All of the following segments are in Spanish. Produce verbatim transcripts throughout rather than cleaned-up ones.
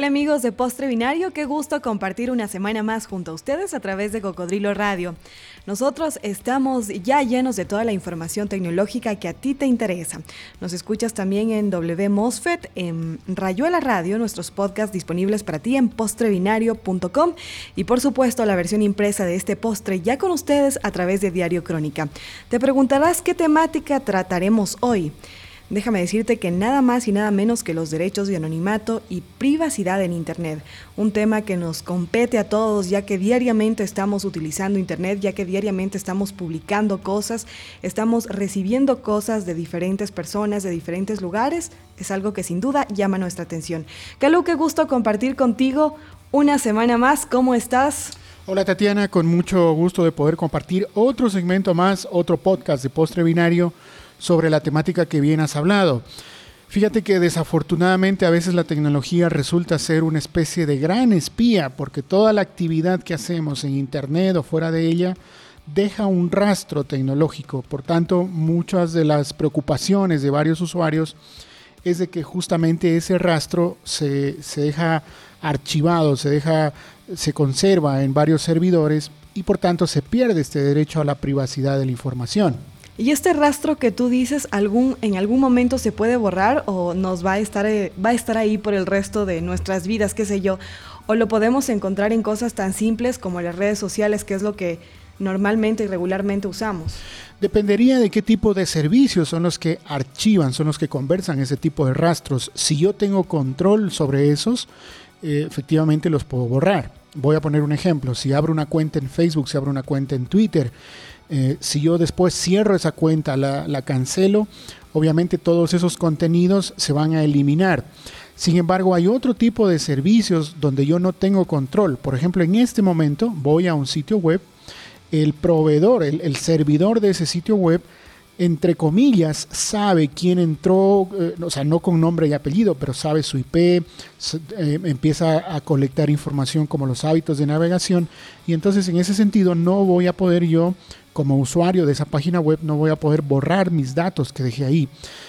Hola amigos de Postre Binario, qué gusto compartir una semana más junto a ustedes a través de Cocodrilo Radio. Nosotros estamos ya llenos de toda la información tecnológica que a ti te interesa. Nos escuchas también en W Mosfet, en Rayuela Radio, nuestros podcasts disponibles para ti en postre binario punto com y por supuesto la versión impresa de este postre ya con ustedes a través de Diario Crónica. Te preguntarás qué temática trataremos hoy. Déjame decirte que nada más y nada menos que los derechos de anonimato y privacidad en Internet, un tema que nos compete a todos ya que diariamente estamos utilizando Internet, ya que diariamente estamos publicando cosas, estamos recibiendo cosas de diferentes personas, de diferentes lugares, es algo que sin duda llama nuestra atención. Calu, qué gusto compartir contigo una semana más, ¿cómo estás? Hola Tatiana, con mucho gusto de poder compartir otro segmento más, otro podcast de Postre Binario sobre la temática que bien has hablado. Fíjate que desafortunadamente a veces la tecnología resulta ser una especie de gran espía porque toda la actividad que hacemos en internet o fuera de ella deja un rastro tecnológico. Por tanto, muchas de las preocupaciones de varios usuarios es de que justamente ese rastro se, se deja archivado, se deja, se conserva en varios servidores y por tanto se pierde este derecho a la privacidad de la información. ¿Y este rastro que tú dices algún, en algún momento se puede borrar o nos va a estar, eh, va a estar ahí por el resto de nuestras vidas, qué sé yo? ¿O lo podemos encontrar en cosas tan simples como las redes sociales, que es lo que normalmente y regularmente usamos? Dependería de qué tipo de servicios son los que archivan, son los que conversan ese tipo de rastros. Si yo tengo control sobre esos, eh, efectivamente los puedo borrar. Voy a poner un ejemplo. Si abro una cuenta en Facebook, si abro una cuenta en Twitter, Eh, si yo después cierro esa cuenta, la, la cancelo, obviamente todos esos contenidos se van a eliminar. Sin embargo, hay otro tipo de servicios donde yo no tengo control. Por ejemplo, en este momento voy a un sitio web, el proveedor, el, el servidor de ese sitio web, entre comillas, sabe quién entró, eh, o sea, no con nombre y apellido, pero sabe su I P, se, eh, empieza a colectar información como los hábitos de navegación y entonces en ese sentido no voy a poder yo, como usuario de esa página web, no voy a poder borrar mis datos que dejé ahí.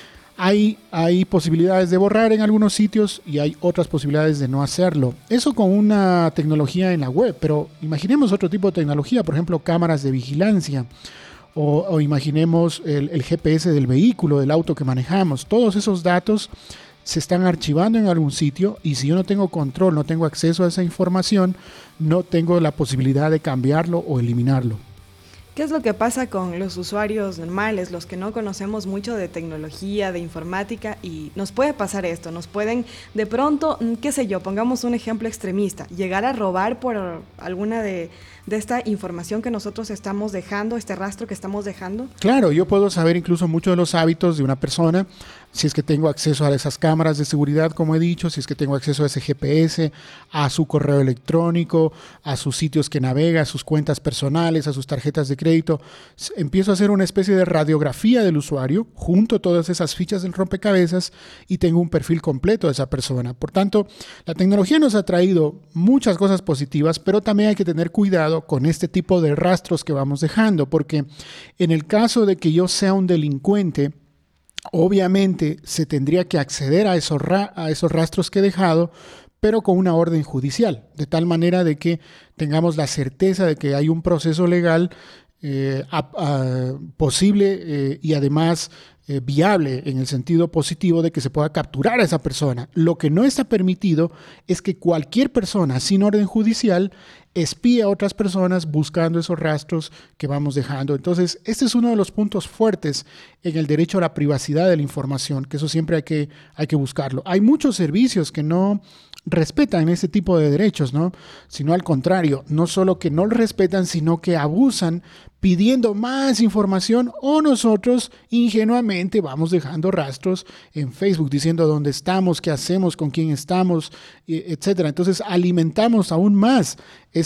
Hay, hay posibilidades de borrar en algunos sitios y hay otras posibilidades de no hacerlo. Eso con una tecnología en la web, pero imaginemos otro tipo de tecnología, por ejemplo, cámaras de vigilancia. O, o imaginemos el, el G P S del vehículo, del auto que manejamos. Todos esos datos se están archivando en algún sitio y si yo no tengo control, no tengo acceso a esa información, no tengo la posibilidad de cambiarlo o eliminarlo. ¿Qué es lo que pasa con los usuarios normales, los que no conocemos mucho de tecnología, de informática? Y nos puede pasar esto, nos pueden de pronto, qué sé yo, pongamos un ejemplo extremista, llegar a robar por alguna de, de esta información que nosotros estamos dejando, este rastro que estamos dejando. Claro, yo puedo saber incluso mucho de los hábitos de una persona, si es que tengo acceso a esas cámaras de seguridad, como he dicho, si es que tengo acceso a ese G P S, a su correo electrónico, a sus sitios que navega, a sus cuentas personales, a sus tarjetas de crédito. Empiezo a hacer una especie de radiografía del usuario, junto todas esas fichas del rompecabezas y tengo un perfil completo de esa persona. Por tanto, la tecnología nos ha traído muchas cosas positivas, pero también hay que tener cuidado con este tipo de rastros que vamos dejando, porque en el caso de que yo sea un delincuente, obviamente se tendría que acceder a esos, ra- a esos rastros que he dejado, pero con una orden judicial, de tal manera de que tengamos la certeza de que hay un proceso legal eh, a, a, posible eh, y además eh, viable en el sentido positivo de que se pueda capturar a esa persona. Lo que no está permitido es que cualquier persona sin orden judicial espíe a otras personas buscando esos rastros que vamos dejando. Entonces, este es uno de los puntos fuertes en el derecho a la privacidad de la información, que eso siempre hay que, hay que buscarlo. Hay muchos servicios que no respetan ese tipo de derechos, ¿no? Sino al contrario, no solo que no lo respetan, sino que abusan pidiendo más información o nosotros ingenuamente vamos dejando rastros en Facebook diciendo dónde estamos, qué hacemos, con quién estamos, etcétera. Entonces alimentamos aún más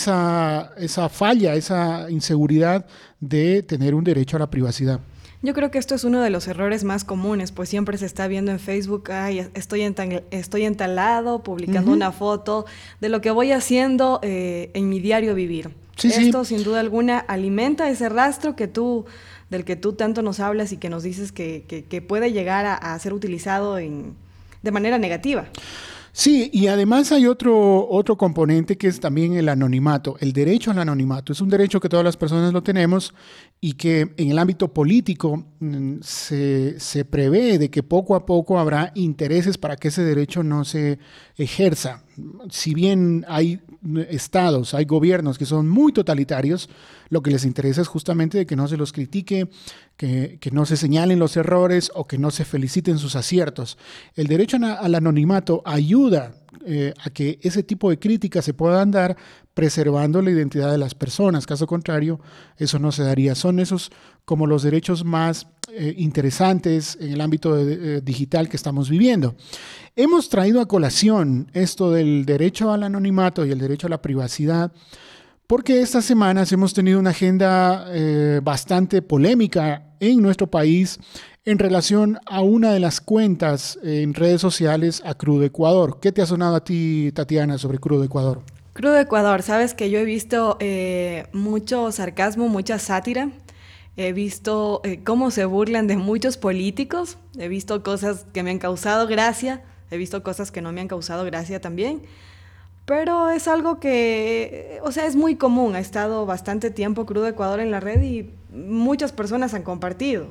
esa, esa falla, esa inseguridad de tener un derecho a la privacidad. Yo creo que esto es uno de los errores más comunes, pues siempre se está viendo en Facebook, ay, estoy, ental- estoy entalado, publicando uh-huh. una foto de lo que voy haciendo eh, en mi diario vivir. Sí, Esto, sí. sin duda alguna, alimenta ese rastro que tú, del que tú tanto nos hablas y que nos dices que, que, que puede llegar a, a ser utilizado en, de manera negativa. Sí, y además hay otro, otro componente que es también el anonimato, el derecho al anonimato. Es un derecho que todas las personas lo tenemos y que en el ámbito político mm, se, se prevé de que poco a poco habrá intereses para que ese derecho no se ejerza. Si bien hay estados, hay gobiernos que son muy totalitarios, lo que les interesa es justamente de que no se los critique, que, que no se señalen los errores o que no se feliciten sus aciertos. El derecho al anonimato ayuda eh, a que ese tipo de críticas se puedan dar preservando la identidad de las personas. Caso contrario, eso no se daría. Son esos como los derechos más eh, interesantes en el ámbito de, eh, digital que estamos viviendo. Hemos traído a colación esto del derecho al anonimato y el derecho a la privacidad porque estas semanas hemos tenido una agenda eh, bastante polémica en nuestro país en relación a una de las cuentas en redes sociales a Crudo Ecuador. ¿Qué te ha sonado a ti, Tatiana, sobre Crudo Ecuador? Crudo Ecuador, sabes que yo he visto eh, mucho sarcasmo, mucha sátira. He visto eh, cómo se burlan de muchos políticos. He visto cosas que me han causado gracia. He visto cosas que no me han causado gracia también. Pero es algo que, o sea, es muy común. Ha estado bastante tiempo Crudo Ecuador en la red y muchas personas han compartido.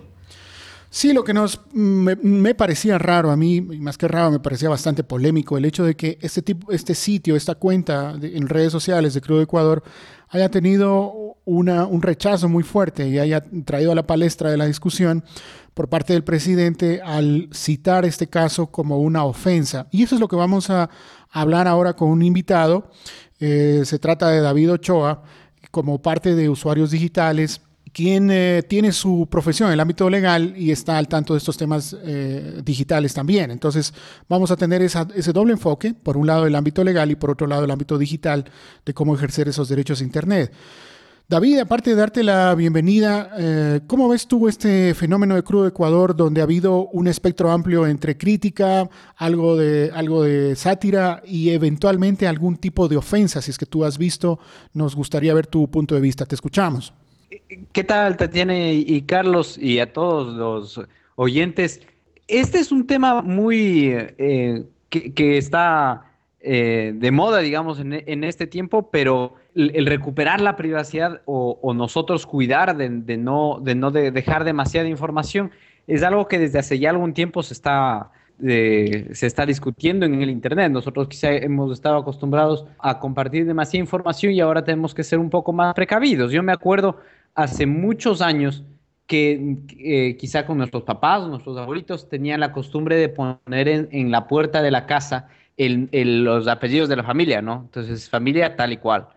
Sí, lo que nos me, me parecía raro a mí, y más que raro, me parecía bastante polémico el hecho de que este tipo, este sitio, esta cuenta de, en redes sociales de Crudo Ecuador haya tenido una, un rechazo muy fuerte y haya traído a la palestra de la discusión por parte del presidente al citar este caso como una ofensa. Y eso es lo que vamos a hablar ahora con un invitado. Eh, se trata de David Ochoa, como parte de Usuarios Digitales, quien eh, tiene su profesión en el ámbito legal y está al tanto de estos temas eh, digitales también. Entonces vamos a tener esa, ese doble enfoque, por un lado el ámbito legal y por otro lado el ámbito digital de cómo ejercer esos derechos de Internet. David, aparte de darte la bienvenida, eh, ¿cómo ves tú este fenómeno de Crudo Ecuador donde ha habido un espectro amplio entre crítica, algo de, algo de sátira y eventualmente algún tipo de ofensa? Si es que tú has visto, nos gustaría ver tu punto de vista. Te escuchamos. ¿Qué tal, Tatiana y Carlos y a todos los oyentes? Este es un tema muy eh, que, que está eh, de moda, digamos, en, en este tiempo, pero el, el recuperar la privacidad o, o nosotros cuidar de, de no, de no de dejar demasiada información es algo que desde hace ya algún tiempo se está, eh, se está discutiendo en el Internet. Nosotros quizá hemos estado acostumbrados a compartir demasiada información y ahora tenemos que ser un poco más precavidos. Yo me acuerdo hace muchos años que eh, quizá con nuestros papás o nuestros abuelitos tenían la costumbre de poner en, en la puerta de la casa el, el, los apellidos de la familia, ¿no? Entonces, familia tal y cual.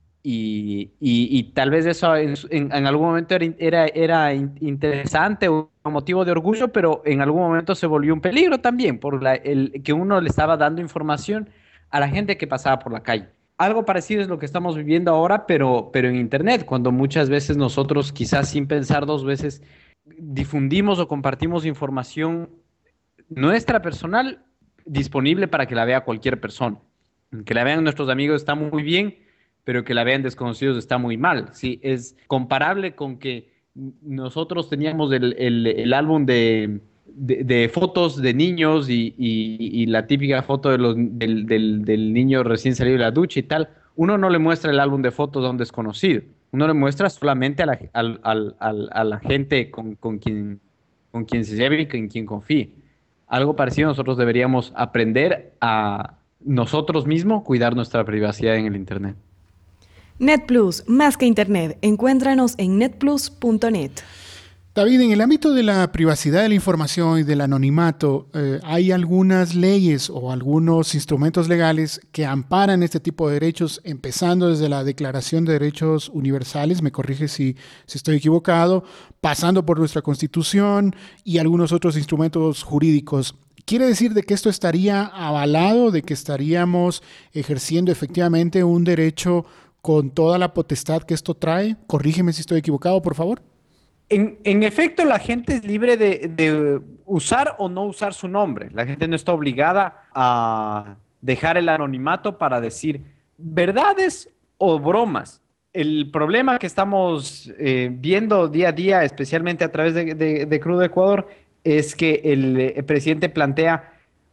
Y, y, y tal vez eso en, en, en algún momento era, era, era interesante o motivo de orgullo, pero en algún momento se volvió un peligro también, por la, el, que uno le estaba dando información a la gente que pasaba por la calle. Algo parecido es lo que estamos viviendo ahora, pero, pero en Internet, cuando muchas veces nosotros, quizás sin pensar dos veces, difundimos o compartimos información nuestra personal disponible para que la vea cualquier persona. Que la vean nuestros amigos está muy bien, pero que la vean desconocidos está muy mal. ¿Sí? Es comparable con que nosotros teníamos el, el, el álbum de... De, de fotos de niños y, y, y la típica foto de los, del, del, del niño recién salido de la ducha y tal. Uno no le muestra el álbum de fotos a un desconocido. Uno le muestra solamente a la, al, al, al, a la gente con, con, quien, con quien se lleve y con quien confíe. Algo parecido nosotros deberíamos aprender a nosotros mismos cuidar nuestra privacidad en el Internet. NetPlus, más que Internet. Encuéntranos en netplus punto net. David, en el ámbito de la privacidad de la información y del anonimato, eh, ¿hay algunas leyes o algunos instrumentos legales que amparan este tipo de derechos, empezando desde la Declaración de Derechos Universales, me corrige si, si estoy equivocado, pasando por nuestra Constitución y algunos otros instrumentos jurídicos? ¿Quiere decir de que esto estaría avalado, de que estaríamos ejerciendo efectivamente un derecho con toda la potestad que esto trae? Corrígeme si estoy equivocado, por favor. En, en efecto, la gente es libre de, de usar o no usar su nombre. La gente no está obligada a dejar el anonimato para decir verdades o bromas. El problema que estamos eh, viendo día a día, especialmente a través de, de, de Crudo Ecuador, es que el, el presidente plantea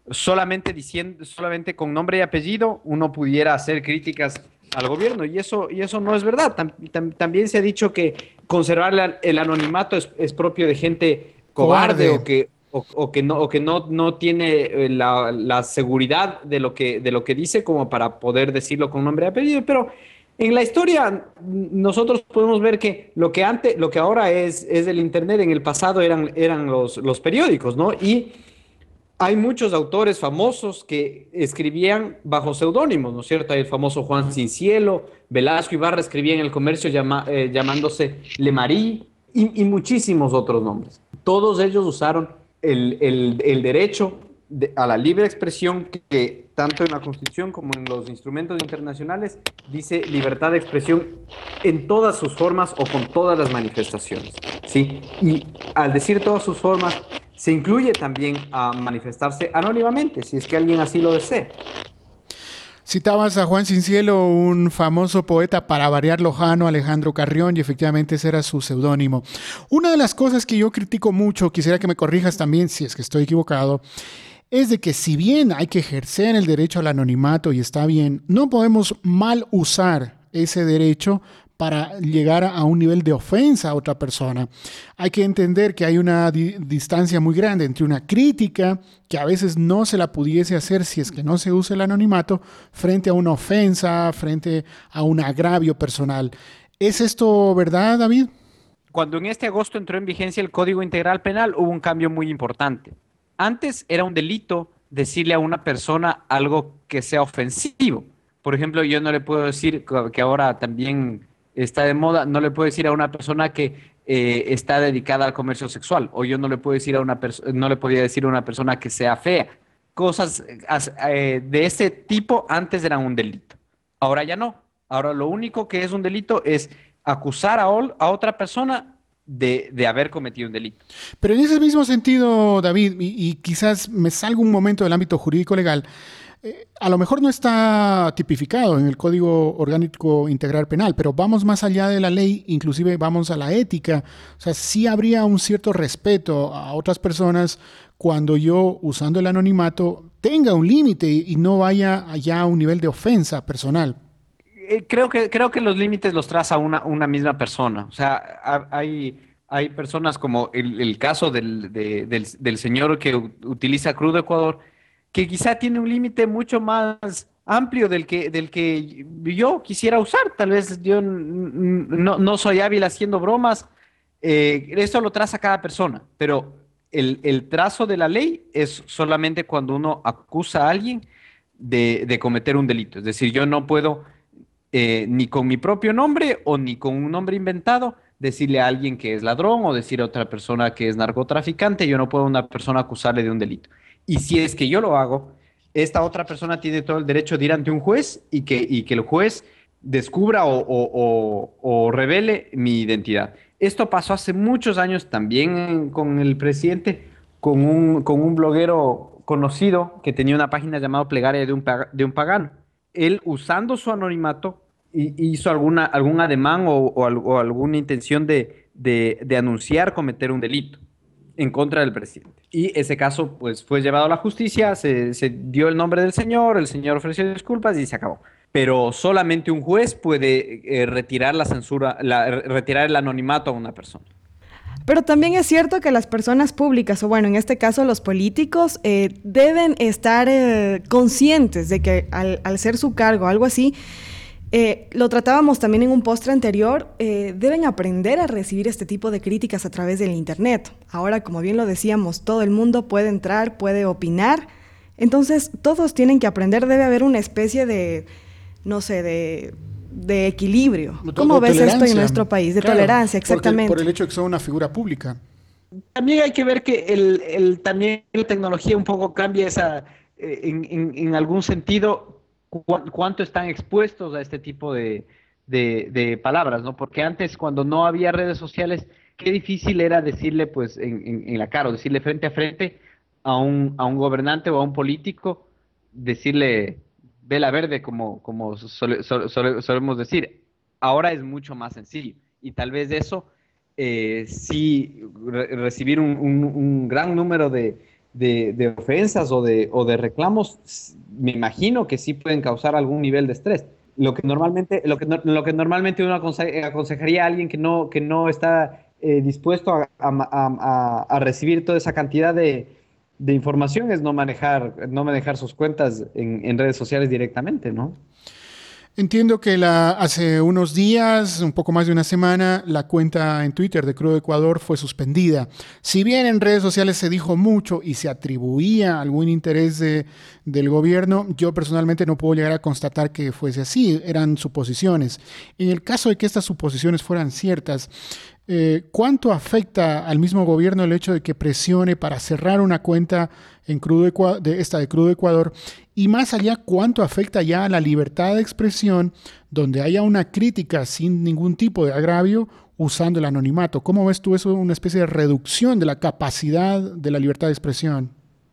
solamente diciendo, solamente con nombre y apellido, uno pudiera hacer críticas al gobierno, y eso, y eso no es verdad. Tam, tam, también se ha dicho que conservar la, el anonimato es, es, propio de gente cobarde Cobarde. o que, o, o que, no, o que no, no tiene la, la, seguridad de lo, que, de lo que dice como para poder decirlo con nombre y apellido, pero en la historia nosotros podemos ver que lo que antes, lo que ahora es, es el internet, en el pasado eran, eran los, los periódicos, ¿no? Y hay muchos autores famosos que escribían bajo seudónimos, ¿no es cierto? Hay el famoso Juan Cincielo, Velasco Ibarra escribía en el comercio llama, eh, llamándose Lemarí y, y, muchísimos otros nombres. Todos ellos usaron el, el, el derecho de, a la libre expresión que, que tanto en la Constitución como en los instrumentos internacionales dice libertad de expresión en todas sus formas o con todas las manifestaciones, ¿sí? Y al decir todas sus formas, se incluye también a manifestarse anónimamente, si es que alguien así lo desea. Citabas a Juan Cincielo, un famoso poeta para variar lojano, Alejandro Carrión, y efectivamente ese era su seudónimo. Una de las cosas que yo critico mucho, quisiera que me corrijas también si es que estoy equivocado, es de que si bien hay que ejercer el derecho al anonimato y está bien, no podemos mal usar ese derecho para llegar a un nivel de ofensa a otra persona. Hay que entender que hay una di- distancia muy grande entre una crítica, que a veces no se la pudiese hacer si es que no se usa el anonimato, frente a una ofensa, frente a un agravio personal. ¿Es esto verdad, David? Cuando en este agosto entró en vigencia el Código Integral Penal, hubo un cambio muy importante. Antes era un delito decirle a una persona algo que sea ofensivo. Por ejemplo, yo no le puedo decir, que ahora también está de moda, no le puedo decir a una persona que eh, está dedicada al comercio sexual, o yo no le puedo decir a una persona, no le podía decir a una persona que sea fea. Cosas eh, de ese tipo antes eran un delito. Ahora ya no. Ahora lo único que es un delito es acusar a, ol- a otra persona de, de haber cometido un delito. Pero en ese mismo sentido, David, y, y quizás me salga un momento del ámbito jurídico legal, eh, a lo mejor no está tipificado en el Código Orgánico Integral Penal, pero vamos más allá de la ley, inclusive vamos a la ética. O sea, sí habría un cierto respeto a otras personas cuando yo, usando el anonimato, tenga un límite y no vaya allá a un nivel de ofensa personal. Eh, creo que, creo que los límites los traza una, una misma persona. O sea, ha- hay, hay personas como el, el caso del, de- del, del señor que u- utiliza crudo Ecuador, que quizá tiene un límite mucho más amplio del que, del que yo quisiera usar. Tal vez yo n- n- no, no soy hábil haciendo bromas. Eh, esto lo traza cada persona, pero el, el trazo de la ley es solamente cuando uno acusa a alguien de, de cometer un delito. Es decir, yo no puedo eh, ni con mi propio nombre o ni con un nombre inventado, decirle a alguien que es ladrón o decir a otra persona que es narcotraficante. Yo no puedo a una persona acusarle de un delito. Y si es que yo lo hago, esta otra persona tiene todo el derecho de ir ante un juez y que, y que el juez descubra o, o, o, o revele mi identidad. Esto pasó hace muchos años también con el presidente, con un, con un bloguero conocido que tenía una página llamada Plegaria de un, de un pagano. Él, usando su anonimato, hizo alguna, algún ademán o, o, o alguna intención de, de, de, anunciar cometer un delito en contra del presidente. Y ese caso pues fue llevado a la justicia, se, se dio el nombre del señor, el señor ofreció disculpas y se acabó. Pero solamente un juez puede eh, retirar la censura, la, retirar el anonimato a una persona. Pero también es cierto que las personas públicas, o bueno, en este caso los políticos, eh, deben estar eh, conscientes de que al, al ser su cargo, algo así, eh, lo tratábamos también en un postre anterior, eh, deben aprender a recibir este tipo de críticas a través del Internet. Ahora, como bien lo decíamos, todo el mundo puede entrar, puede opinar, entonces todos tienen que aprender, debe haber una especie de, no sé, de... de equilibrio. ¿Cómo ves esto en nuestro país? De Claro, tolerancia, porque por exactamente. el hecho de que son una figura pública. También hay que ver que el, el, también la tecnología un poco cambia esa, eh, en, en, en algún sentido, cu cuánto están expuestos a este tipo de, de, de palabras, ¿no? Porque antes, cuando no había redes sociales, qué difícil era decirle, pues, en, en, en la cara, o decirle frente a frente a un, a un gobernante o a un político, decirle vela verde, como, como sole, sole, sole, solemos decir. Ahora es mucho más sencillo. Y tal vez eso eh, sí re recibir un, un, un, gran número de, de, de ofensas o de, o de reclamos, me imagino que sí pueden causar algún nivel de estrés. Lo que normalmente, lo que, no- lo que normalmente uno aconse- aconsejaría a alguien que no, que no está eh, dispuesto a, a- a- a recibir toda esa cantidad de, de información es no manejar, no manejar sus cuentas en, en redes sociales directamente, ¿no? Entiendo que la, hace unos días, un poco más de una semana, la cuenta en Twitter de Crudo Ecuador fue suspendida. Si bien en redes sociales se dijo mucho y se atribuía algún interés de, del gobierno, yo personalmente no puedo llegar a constatar que fuese así, eran suposiciones. En el caso de que estas suposiciones fueran ciertas, eh, ¿cuánto afecta al mismo gobierno el hecho de que presione para cerrar una cuenta en Crudo Ecua- de esta de Crudo Ecuador? Y más allá, ¿cuánto afecta ya a la libertad de expresión donde haya una crítica sin ningún tipo de agravio usando el anonimato? ¿Cómo ves tú eso, una especie de reducción de la capacidad de la libertad de expresión?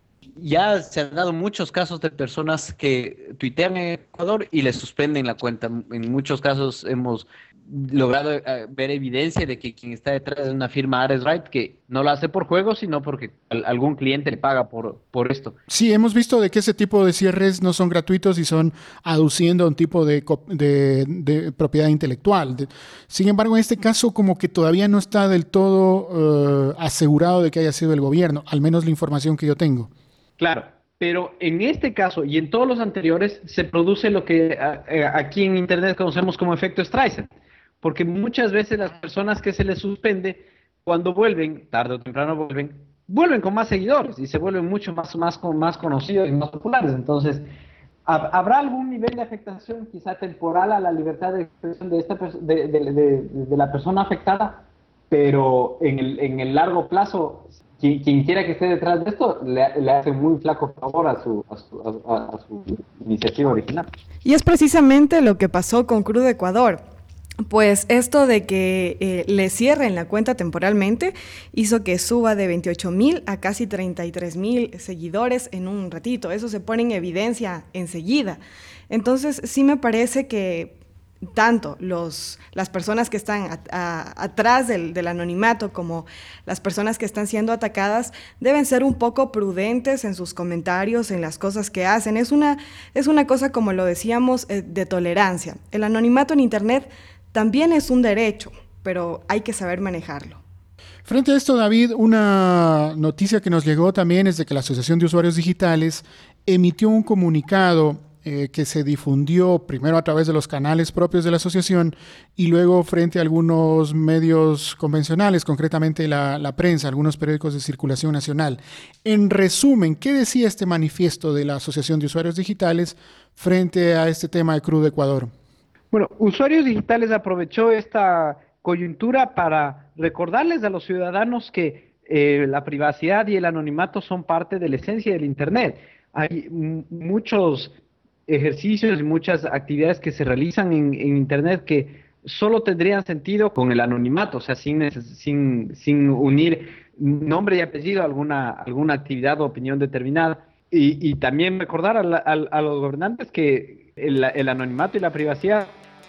Ya se han dado muchos casos de personas que tuitean en Ecuador y les suspenden la cuenta. En muchos casos hemos logrado eh, ver evidencia de que quien está detrás de una firma Ares Right, que no lo hace por juego, sino porque al- algún cliente le paga por, por esto. Sí, hemos visto de que ese tipo de cierres no son gratuitos y son aduciendo a un tipo de, co- de- de propiedad intelectual. De- sin embargo, en este caso como que todavía no está del todo eh, asegurado de que haya sido el gobierno, al menos la información que yo tengo. Claro, pero en este caso y en todos los anteriores se produce lo que a- a- aquí en Internet conocemos como efecto Streisand, porque muchas veces las personas que se les suspende, cuando vuelven, tarde o temprano vuelven, vuelven con más seguidores y se vuelven mucho más, más, con- más conocidos y más populares. Entonces, ¿hab- ¿habrá algún nivel de afectación quizá temporal a la libertad de expresión de, esta, pers- de, de- de- de la persona afectada? Pero en el, en el largo plazo, quien, quien quiera que esté detrás de esto, le, le hace muy flaco favor a su, a su, a, a su iniciativa original. Y es precisamente lo que pasó con Crudo Ecuador. Pues esto de que eh, le cierren la cuenta temporalmente hizo que suba de veintiocho mil a casi treinta y tres mil seguidores en un ratito. Eso se pone en evidencia enseguida. Entonces sí me parece que tanto los, las personas que están a, a, atrás del, del anonimato como las personas que están siendo atacadas deben ser un poco prudentes en sus comentarios, en las cosas que hacen. Es una, es una cosa, como lo decíamos, eh, de tolerancia. El anonimato en Internet también es un derecho, pero hay que saber manejarlo. Frente a esto, David, una noticia que nos llegó también es de que la Asociación de Usuarios Digitales emitió un comunicado eh, que se difundió primero a través de los canales propios de la asociación y luego frente a algunos medios convencionales, concretamente la, la prensa, algunos periódicos de circulación nacional. En resumen, ¿qué decía este manifiesto de la Asociación de Usuarios Digitales frente a este tema de Crudo Ecuador? Bueno, Usuarios Digitales aprovechó esta coyuntura para recordarles a los ciudadanos que eh, la privacidad y el anonimato son parte de la esencia del Internet. Hay m- muchos ejercicios y muchas actividades que se realizan en, en Internet que solo tendrían sentido con el anonimato, o sea, sin, neces- sin, sin unir nombre y apellido a alguna, alguna actividad o opinión determinada. Y, y también recordar a, la- a- a los gobernantes que el, el anonimato y la privacidad,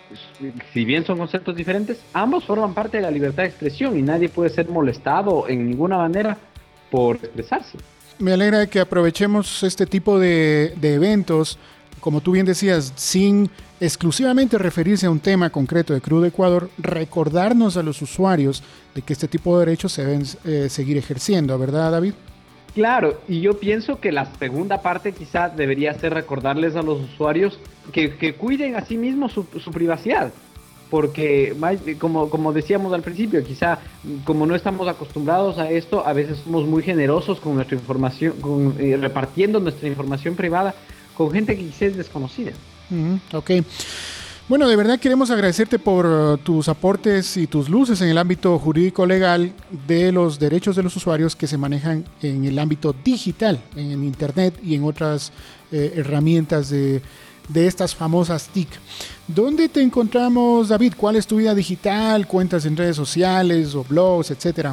si bien son conceptos diferentes, ambos forman parte de la libertad de expresión y nadie puede ser molestado en ninguna manera por expresarse. Me alegra de que aprovechemos este tipo de, de eventos, como tú bien decías, sin exclusivamente referirse a un tema concreto de Crudo Ecuador, recordarnos a los usuarios de que este tipo de derechos se deben eh, seguir ejerciendo, ¿verdad, David? Claro, y yo pienso que la segunda parte quizá debería ser recordarles a los usuarios que, que cuiden a sí mismos su, su privacidad, porque como, como decíamos al principio, quizá como no estamos acostumbrados a esto, a veces somos muy generosos con nuestra información, con, eh, repartiendo nuestra información privada con gente que quizá es desconocida. Uh-huh, ok. Bueno, de verdad queremos agradecerte por uh, tus aportes y tus luces en el ámbito jurídico legal de los derechos de los usuarios que se manejan en el ámbito digital, en el Internet y en otras eh, herramientas de, de estas famosas T I C. ¿Dónde te encontramos, David? ¿Cuál es tu vida digital? ¿Cuentas en redes sociales o blogs, etcétera?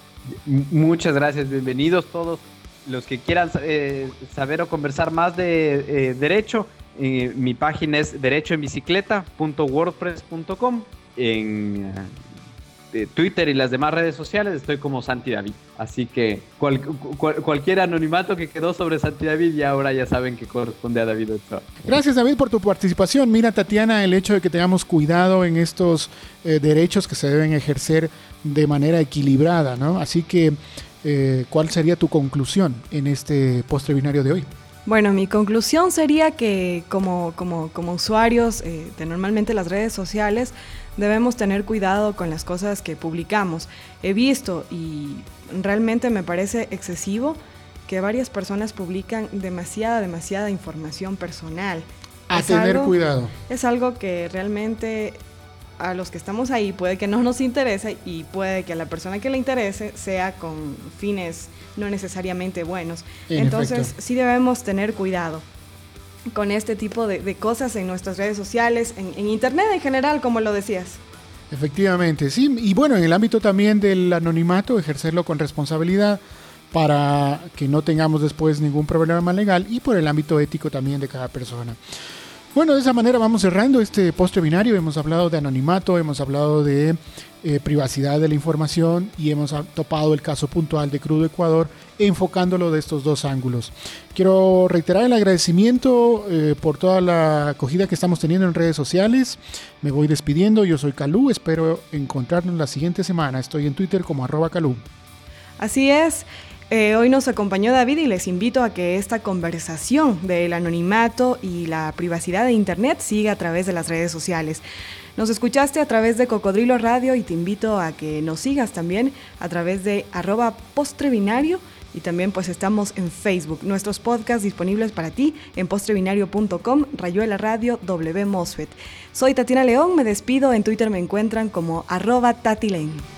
Muchas gracias, bienvenidos todos los que quieran eh, saber o conversar más de eh, derecho. Eh, mi página es derecho en bicicleta punto wordpress punto com. En, de Twitter y las demás redes sociales estoy como Santi David. Así que cual, cual, cualquier anonimato que quedó sobre Santi David ya ahora ya saben que corresponde a David Ochoa. Gracias, David, por tu participación. Mira, Tatiana, el hecho de que tengamos cuidado en estos eh, derechos que se deben ejercer de manera equilibrada, ¿no? Así que, eh, ¿cuál sería tu conclusión en este postre binario de hoy? Bueno, mi conclusión sería que como, como, como usuarios eh, de normalmente las redes sociales debemos tener cuidado con las cosas que publicamos. He visto y realmente me parece excesivo que varias personas publican demasiada, demasiada información personal. A es tener algo, cuidado. Es algo que realmente a los que estamos ahí puede que no nos interese y puede que a la persona que le interese sea con fines no necesariamente buenos. En Entonces efecto. sí debemos tener cuidado con este tipo de, de cosas en nuestras redes sociales, en, en internet en general, como lo decías. Efectivamente, sí. Y bueno, en el ámbito también del anonimato, ejercerlo con responsabilidad para que no tengamos después ningún problema legal y por el ámbito ético también de cada persona. Bueno, de esa manera vamos cerrando este postre binario. Hemos hablado de anonimato, hemos hablado de eh, privacidad de la información y hemos topado el caso puntual de Crudo Ecuador, enfocándolo de estos dos ángulos. Quiero reiterar el agradecimiento eh, por toda la acogida que estamos teniendo en redes sociales. Me voy despidiendo, yo soy Calú, espero encontrarnos la siguiente semana. Estoy en Twitter como arroba Calú. Así es. Eh, hoy nos acompañó David y les invito a que esta conversación del anonimato y la privacidad de Internet siga a través de las redes sociales. Nos escuchaste a través de Cocodrilo Radio y te invito a que nos sigas también a través de arroba postrebinario y también pues estamos en Facebook. Nuestros podcasts disponibles para ti en postrebinario punto com, Rayuela Radio, W Mosfet. Soy Tatiana León, me despido, en Twitter me encuentran como arroba Tatilen.